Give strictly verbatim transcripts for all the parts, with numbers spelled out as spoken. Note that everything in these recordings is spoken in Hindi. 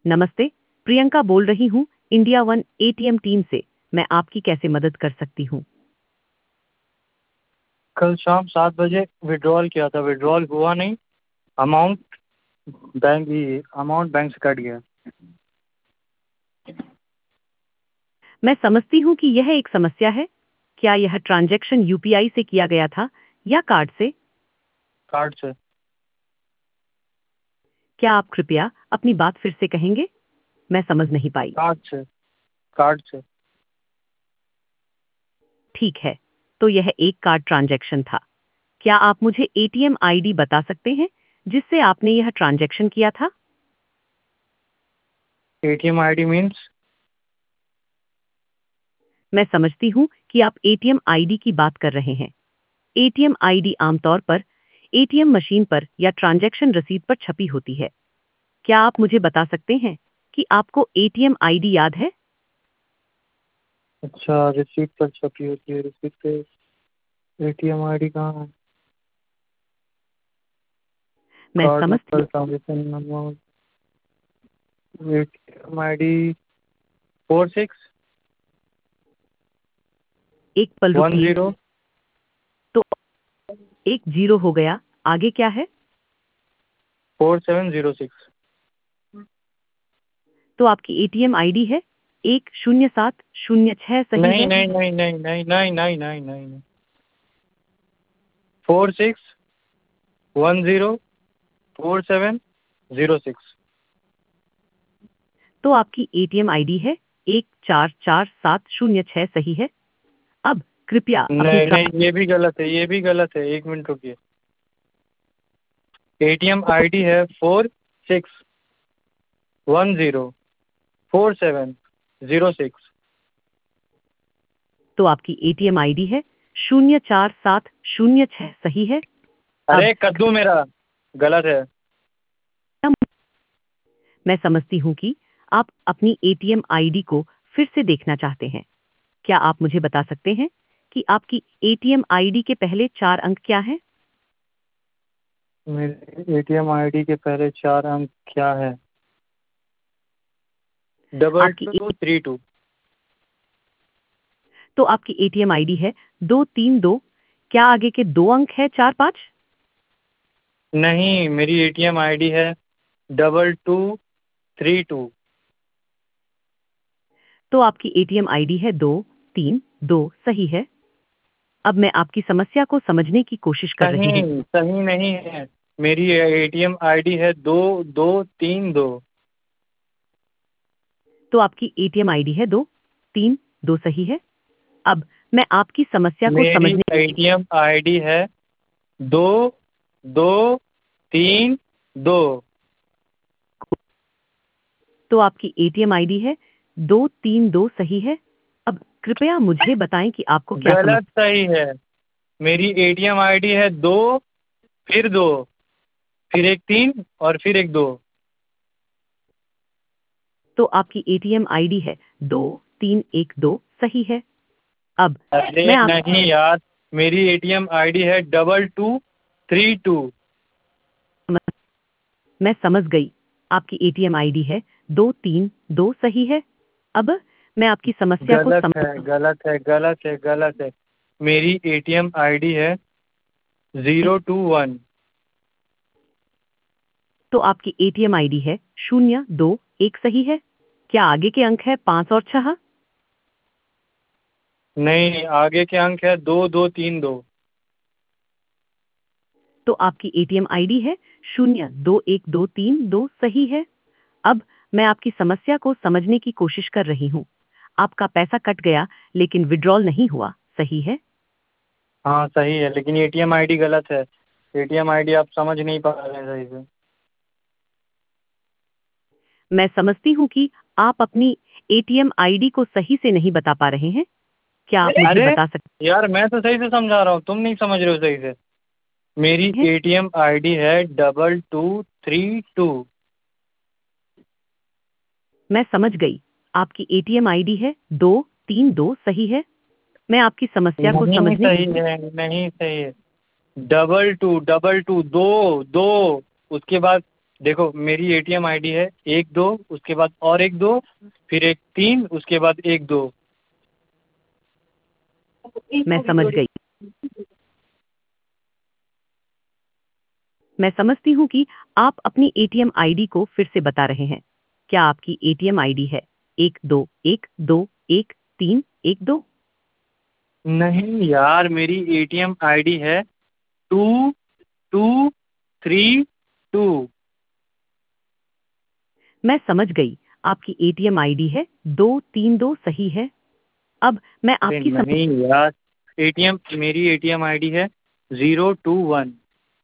नमस्ते, प्रियंका बोल रही हूँ इंडिया वन एटीएम टीम से। मैं आपकी कैसे मदद कर सकती हूँ? कल शाम सात बजे विड्रॉल किया था, विड्रॉल हुआ नहीं। अमाउंट बैंक ही अमाउंट बैंक से कट गया। मैं समझती हूँ कि यह एक समस्या है। क्या यह ट्रांजैक्शन यूपीआई से किया गया था या कार्ड से? कार्ड से। क्या आप कृपया अपनी बात फिर से कहेंगे? मैं समझ नहीं पाई। कार्ड से। कार्ड से। ठीक है, तो यह एक कार्ड ट्रांजैक्शन था। क्या आप मुझे एटीएम आईडी बता सकते हैं जिससे आपने यह ट्रांजैक्शन किया था? ATM ID means? मैं समझती हूँ कि आप एटीएम आईडी की बात कर रहे हैं। एटीएम आईडी आमतौर पर एटीएम मशीन पर या ट्रांजैक्शन रसीद पर छपी होती है। क्या आप मुझे बता सकते हैं कि आपको एटीएम आईडी याद है? अच्छा, रिसीट पर छपी होती है। रिसीट पे एटीएम आईडी कहाँ है? मैं कार्ड समझती number, transaction number, ATM ID four six एक पल वन रुकिए। जीरो तो एक जीरो हो गया, आगे क्या है? Four seven zero six. तो आपकी एटीएम आईडी है एक शून्य सात शून्य छह, सही नहीं है? नहीं नहीं नहीं नहीं नहीं नहीं नहीं नहीं four six one zero four seven zero six. तो आपकी एटीएम आईडी है एक चार चार सात शून्य छह, सही है? अब कृपया अपनी नहीं ट्रा- नहीं, ये भी गलत है, ये भी गलत है। एक मिनट रुकिए। एटीएम आईडी है four six one zero four seven zero six. तो आपकी एटीएम आईडी है शून्य चार सात शून्य छह, सही है? अब अरे कद्दू मेरा गलत है। मैं समझती हूँ कि आप अपनी एटीएम आईडी को फिर से देखना चाहते हैं। क्या आप मुझे बता सकते हैं कि आपकी एटीएम आईडी के पहले चार अंक क्या हैं? मेरे एटीएम आईडी के पहले चार अंक क्या है? डबल आपकी टू थ्री टू। तो आपकी एटीएम आईडी है दो तीन दो। क्या आगे के दो अंक है चार पाँच? नहीं, मेरी एटीएम आईडी है डबल टू थ्री टू। तो आपकी एटीएम आईडी है दो तीन दो, सही है? अब मैं आपकी समस्या को समझने की कोशिश कर रही हूँ। सही सही नहीं है। मेरी एटीएम आईडी है दो दो तीन दो। तो आपकी एटीएम आईडी है दो तीन दो, सही है? अब मैं आपकी समस्या को मेरी समझने एटीएम आईडी है दो दो तीन दो। तो आपकी एटीएम आईडी है दो तीन दो, सही है? अब कृपया मुझे बताएं कि आपको क्या गलत समस्या। सही है। मेरी एटीएम आईडी है दो फिर दो फिर एक तीन और फिर एक दो। तो आपकी एटीएम आईडी है दो तीन एक दो, सही है? अब अरे मैं आप नहीं यार, मेरी एटीएम आईडी है डबल टू थ्री टू। मैं समझ गई। आपकी एटीएम आईडी है दो तीन दो, सही है? अब मैं आपकी समस्या को गलत है, समझ गलत है, गलत है, गलत है। मेरी एटीएम आईडी है जीरो टू वन। तो आपकी एटीएम आईडी है शून्य दो एक, सही है? क्या आगे के अंक है पाँच और छह? नहीं, आगे के अंक है दो दो तीन दो। तो आपकी एटीएम आईडी है शून्य दो एक दो तीन दो, सही है? अब मैं आपकी समस्या को समझने की कोशिश कर रही हूँ। आपका पैसा कट गया लेकिन विड्रॉल नहीं हुआ, सही है? हाँ सही है, लेकिन एटीएम आईडी गलत है। एटीएम आईडी आप समझ नहीं पा रहे हैं सही से। मैं समझती हूँ कि आप अपनी एटीएम आईडी को सही से नहीं बता पा रहे हैं। क्या आप मुझे अरे बता सकते यार, मैं तो सही से समझा रहा हूँ, तुम नहीं समझ रहे हो सही से। मेरी हैं? एटीएम आईडी है डबल टू थ्री टू। मैं समझ गई। आपकी एटीएम आईडी है दो तीन दो, सही है? मैं आपकी समस्या को नहीं समझने सही है, नहीं सही है। डबल टू डबल टू दो दो, उसके बाद देखो मेरी एटीएम आईडी है एक दो, उसके बाद और एक दो, फिर एक तीन, उसके बाद एक दो। मैं समझ गई। मैं समझती हूँ कि आप अपनी एटीएम आईडी को फिर से बता रहे हैं। क्या आपकी एटीएम आईडी है एक दो एक दो एक तीन एक दो? नहीं यार, मेरी एटीएम आईडी है टू टू थ्री टू। मैं समझ गई। आपकी एटीएम आईडी है दो तीन दो, सही है। अब मैं अरे आपकी सम... नहीं यार, एटीएम मेरी एटीएम आईडी है ज़ीरो टू वन।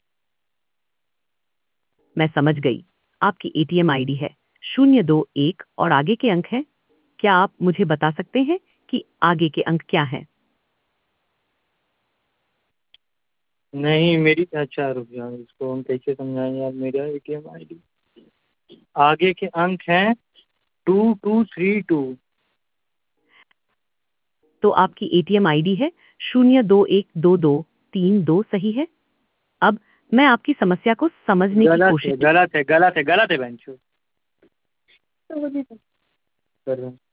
मैं समझ गई। आपकी एटीएम आईडी है शून्य दो एक और आगे के अंक हैं। क्या आप मुझे बता सकते हैं कि आगे के अंक क्या हैं? नहीं मेरी, अच्छा रुक जाओ, इसको हम कैसे समझाएं यार, मेरा एटीएम आईडी आगे के अंक हैं टू टू थ्री टू। तो आपकी एटीएम आईडी है शून्य दो एक दो दो तीन दो, सही है। अब मैं आपकी समस्या को समझने की गलत कोशिश है गलत है गलत है गलत है बेंचो कर रहा हूँ।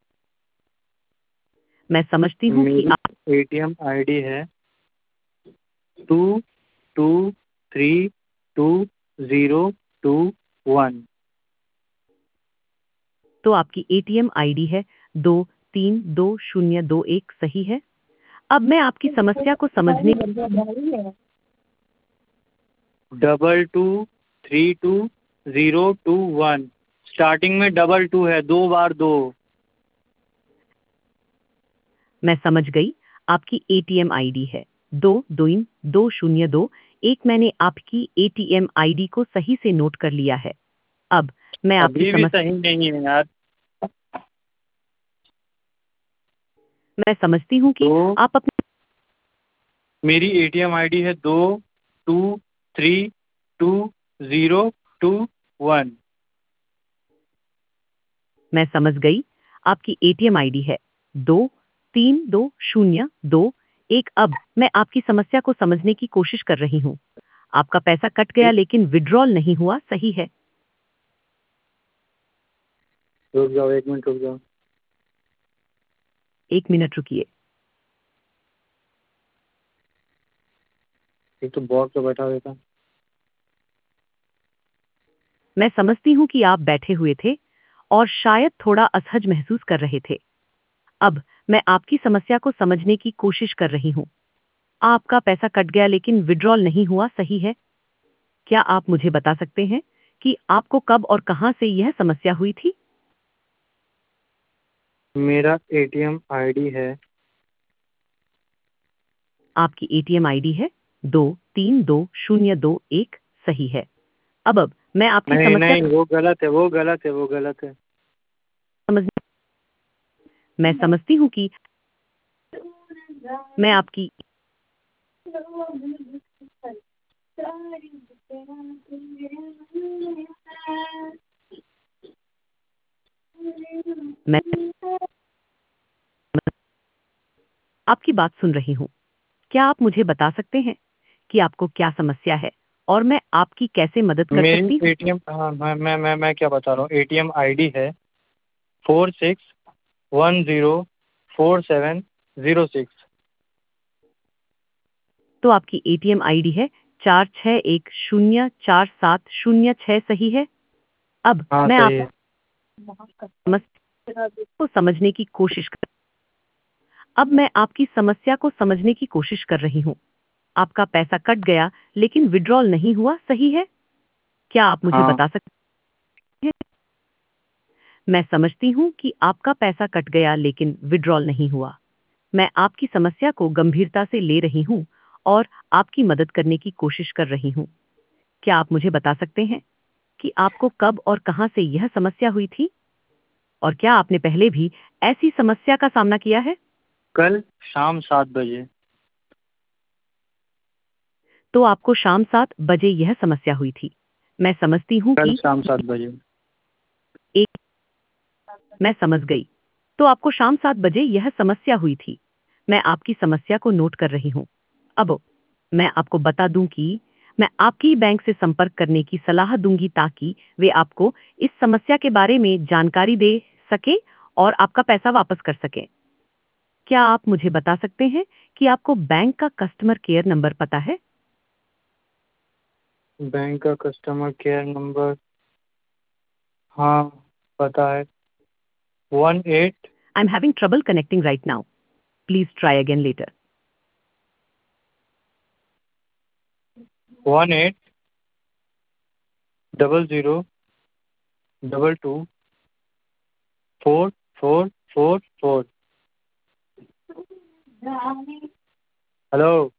मैं समझती हूँ कि आप मेरी एटीएम आईडी है two two three two zero two one. तो आपकी एटीएम आईडी है दो तीन दो शून्य दो एक, सही है। अब मैं आपकी समस्या को समझने double two three two zero two one. Starting में डबल टू है, दो बार दो। मैं समझ गई। आपकी एटीएम आईडी है दो दो दो शून्य दो एक। मैंने आपकी एटीएम आईडी को सही से नोट कर लिया है। अब मैं आपकी अभी भी समस्या सही नहीं है यार। मैं समझती हूँ कि तो आप अपनी मेरी एटीएम आईडी है दो two three two zero two one. मैं समझ गई। आपकी एटीएम आईडी है दो तीन दो शून्य दो एक। अब मैं आपकी समस्या को समझने की कोशिश कर रही हूँ। आपका पैसा कट गया लेकिन विड्रॉल नहीं हुआ, सही है। रुक जाओ, एक मिनट रुक जाओ। एक मिनट रुकिए। एक तो बॉक्स पे बैठा हुआ था। मैं समझती हूँ कि आप बैठे हुए थे और शायद थोड़ा असहज महसूस कर रहे थे। अब मैं आपकी समस्या को समझने की कोशिश कर रही हूँ। आपका पैसा कट गया लेकिन विड्रॉल नहीं हुआ, सही है। क्या आप मुझे बता सकते हैं कि आपको कब और कहां से यह समस्या हुई थी? मेरा एटीएम आईडी है, आपकी एटीएम आईडी है दो तीन दो शून्य दो एक, सही है। अब अब मैं आपकी नहीं समस्या नहीं, को वो गलत है वो गलत है वो गलत है। समझ मैं समझती हूँ कि मैं आपकी मैं आपकी बात सुन रही हूँ। क्या आप मुझे बता सकते हैं कि आपको क्या समस्या है और मैं आपकी कैसे मदद कर मेरी सकती हूँ? एटीएम, हाँ मैं मैं मैं मैं क्या बता रहा हूँ, एटीएम आईडी है four six one zero four seven zero six. तो आपकी एटीएम आईडी है चार छः एक शून्य चार सात शून्य छः, सही है। अब हाँ मैं सही आपकी है। समस्या को समझने की कोशिश कर अब मैं आपकी समस्या को समझने की कोशिश कर रही हूँ। आपका पैसा कट गया लेकिन विड्रॉल नहीं हुआ, सही है। क्या आप मुझे हाँ बता सकते हैं? मैं समझती हूँ कि आपका पैसा कट गया लेकिन विड्रॉल नहीं हुआ। मैं आपकी समस्या को गंभीरता से ले रही हूँ और आपकी मदद करने की कोशिश कर रही हूँ। क्या आप मुझे बता सकते हैं कि आपको कब और कहां से यह समस्या हुई थी? और क्या आपने पहले भी ऐसी समस्या का सामना किया है? कल शाम सात बजे। तो आपको शाम सात बजे यह समस्या हुई थी। मैं समझती हूँ कल कि शाम सात बजे। एक मैं समझ गई। तो आपको शाम सात बजे यह समस्या हुई थी। मैं आपकी समस्या को नोट कर रही हूँ। अब मैं आपको बता दूं कि मैं आपकी बैंक से संपर्क करने की सलाह दूंगी ताकि वे आपको इस समस्या के बारे में जानकारी दे सके और आपका पैसा वापस कर सकें। क्या आप मुझे बता सकते हैं कि आपको बैंक का कस्टमर केयर नंबर पता है? बैंक का कस्टमर केयर नंबर, हाँ पता है, one eight. I'm having trouble connecting right now. Please try again later. One eight double zero double two four four four four. Hello.